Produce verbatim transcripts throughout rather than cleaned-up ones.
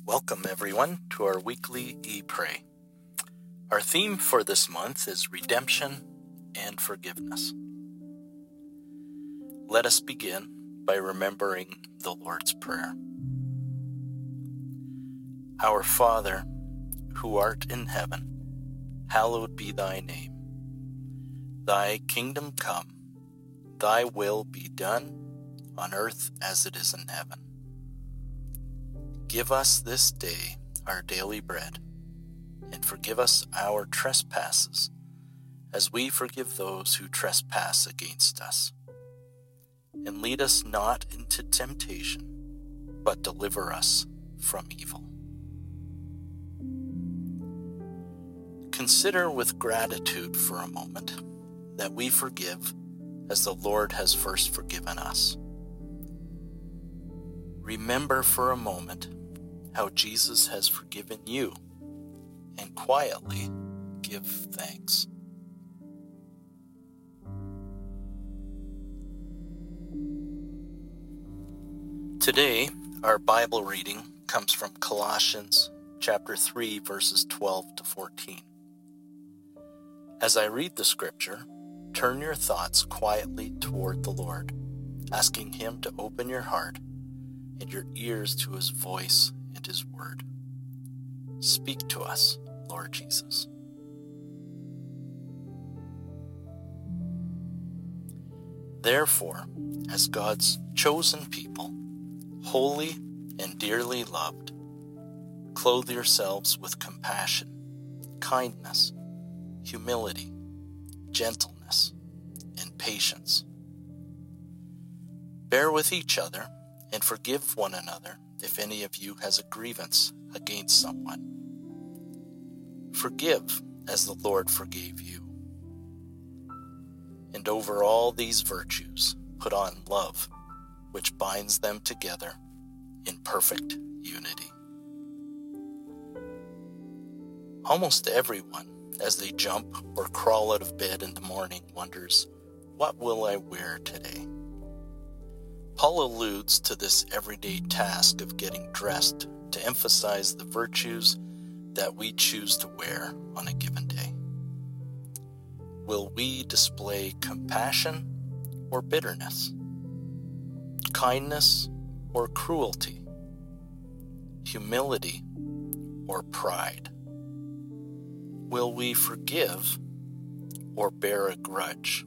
Welcome, everyone, to our weekly E-Pray. Our theme for this month is redemption and forgiveness. Let us begin by remembering the Lord's Prayer. Our Father, who art in heaven, hallowed be thy name. Thy kingdom come, thy will be done, on earth as it is in heaven. Give us this day our daily bread, and forgive us our trespasses, as we forgive those who trespass against us. And lead us not into temptation, but deliver us from evil. Consider with gratitude for a moment that we forgive as the Lord has first forgiven us. Remember for a moment how Jesus has forgiven you, and quietly give thanks. Today, our Bible reading comes from Colossians chapter three, verses twelve to fourteen. As I read the scripture, turn your thoughts quietly toward the Lord, asking Him to open your heart and your ears to His voice and His word. Speak to us, Lord Jesus. Therefore, as God's chosen people, holy and dearly loved, clothe yourselves with compassion, kindness, humility, gentleness, and patience. Bear with each other and forgive one another if any of you has a grievance against someone. Forgive as the Lord forgave you. And over all these virtues, put on love, which binds them together in perfect unity. Almost everyone, as they jump or crawl out of bed in the morning, wonders, what will I wear today? Paul alludes to this everyday task of getting dressed to emphasize the virtues that we choose to wear on a given day. Will we display compassion or bitterness? Kindness or cruelty? Humility or pride? Will we forgive or bear a grudge?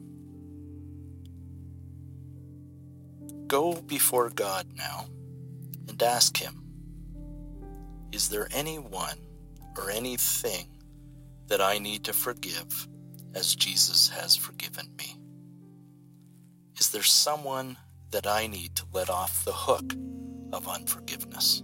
Go before God now and ask Him, is there anyone or anything that I need to forgive as Jesus has forgiven me? Is there someone that I need to let off the hook of unforgiveness?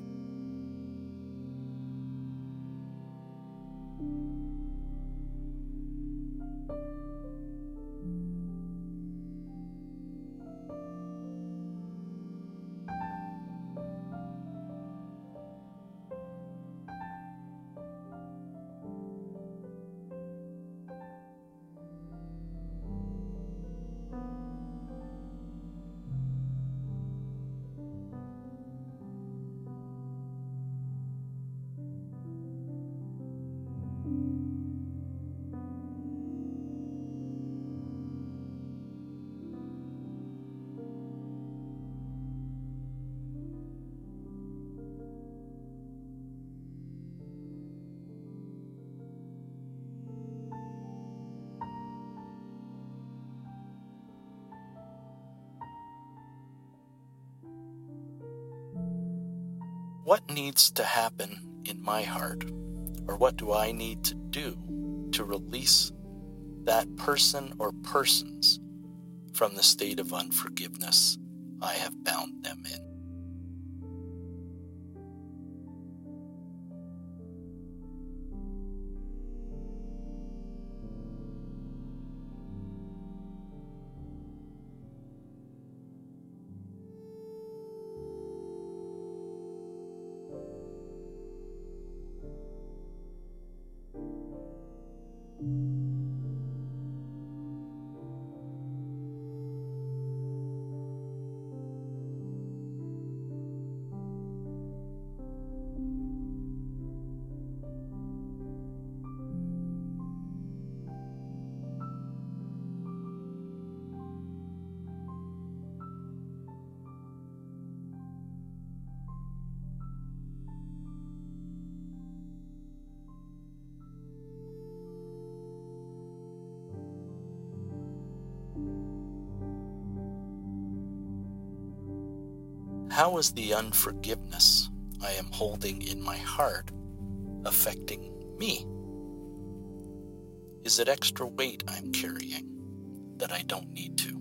What needs to happen in my heart, or what do I need to do to release that person or persons from the state of unforgiveness I have bound them in? How is the unforgiveness I am holding in my heart affecting me? Is it extra weight I'm carrying that I don't need to?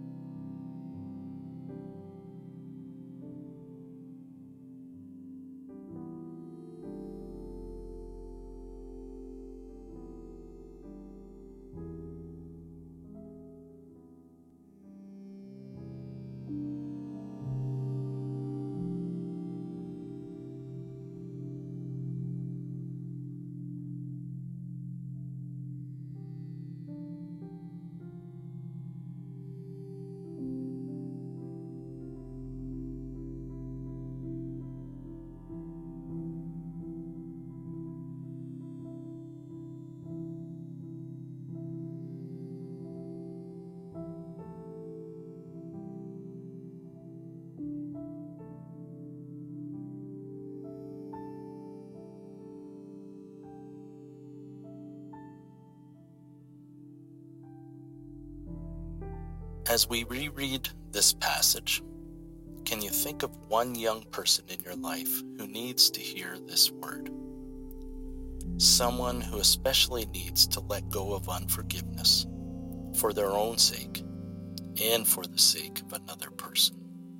As we reread this passage, can you think of one young person in your life who needs to hear this word? Someone who especially needs to let go of unforgiveness for their own sake and for the sake of another person.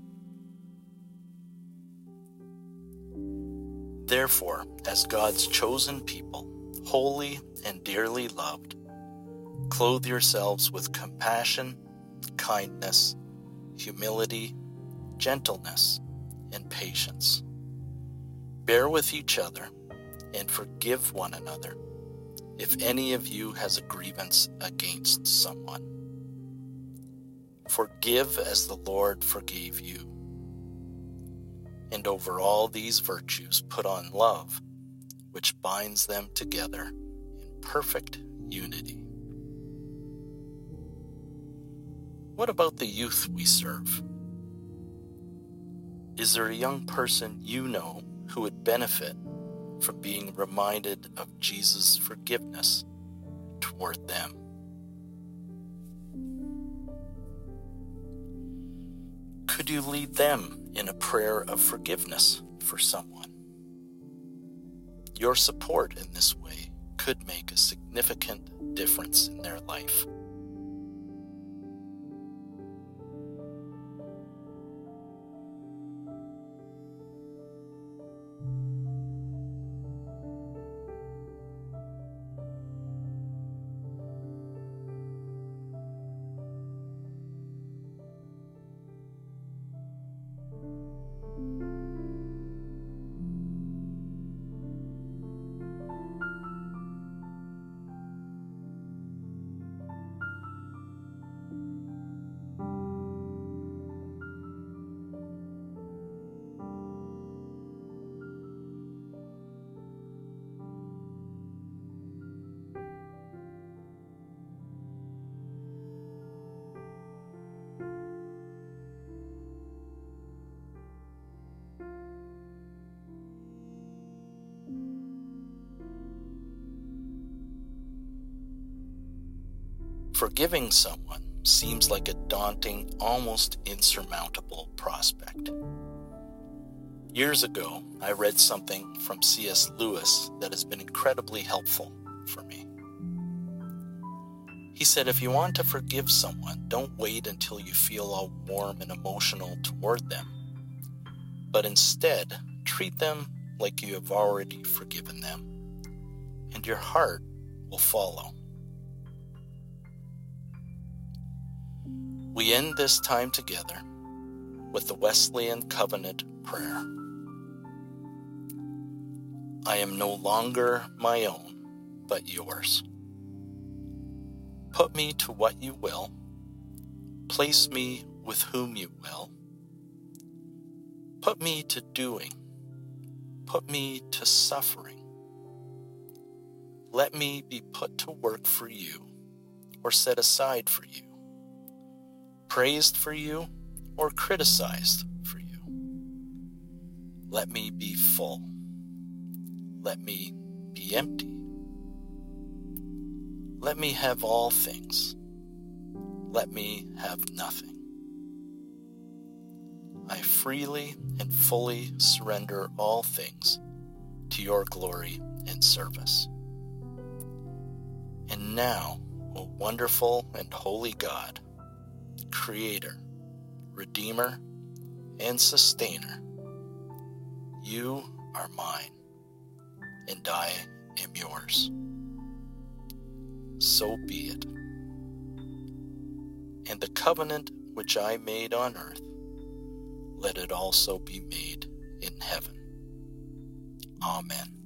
Therefore, as God's chosen people, holy and dearly loved, clothe yourselves with compassion, kindness, humility, gentleness, and patience. Bear with each other and forgive one another if any of you has a grievance against someone. Forgive as the Lord forgave you. And over all these virtues put on love, which binds them together in perfect unity. What about the youth we serve? Is there a young person you know who would benefit from being reminded of Jesus' forgiveness toward them? Could you lead them in a prayer of forgiveness for someone? Your support in this way could make a significant difference in their life. Forgiving someone seems like a daunting, almost insurmountable prospect. Years ago, I read something from C S Lewis that has been incredibly helpful for me. He said, if you want to forgive someone, don't wait until you feel all warm and emotional toward them, but instead treat them like you have already forgiven them, and your heart will follow. We end this time together with the Wesleyan Covenant prayer. I am no longer my own, but yours. Put me to what you will. Place me with whom you will. Put me to doing. Put me to suffering. Let me be put to work for you or set aside for you, praised for you or criticized for you. Let me be full. Let me be empty. Let me have all things. Let me have nothing. I freely and fully surrender all things to your glory and service. And now, O wonderful and holy God, Creator, Redeemer, and Sustainer, you are mine, and I am yours. So be it. And the covenant which I made on earth, let it also be made in heaven. Amen.